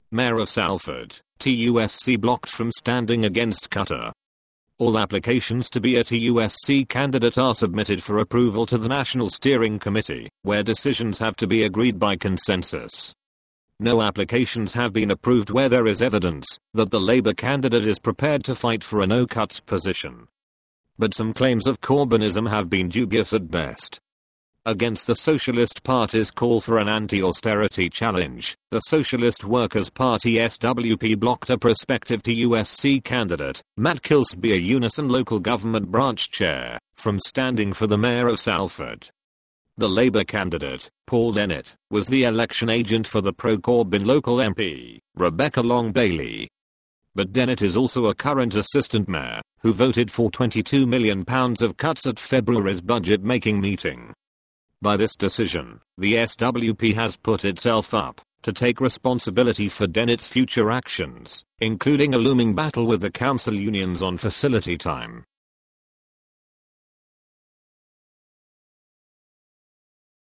Mayor of Salford, TUSC blocked from standing against Qatar. All applications to be a TUSC candidate are submitted for approval to the National Steering Committee, where decisions have to be agreed by consensus. No applications have been approved where there is evidence that the Labour candidate is prepared to fight for a no-cuts position. But some claims of Corbynism have been dubious at best. Against the Socialist Party's call for an anti-austerity challenge, the Socialist Workers' Party SWP blocked a prospective TUSC candidate, Matt Kilsby, a Unison local government branch chair, from standing for the mayor of Salford. The Labour candidate, Paul Dennett, was the election agent for the pro-Corbyn local MP, Rebecca Long Bailey. But Dennett is also a current assistant mayor, who voted for £22 million of cuts at February's budget-making meeting. By this decision, the SWP has put itself up to take responsibility for Dennett's future actions, including a looming battle with the council unions on facility time.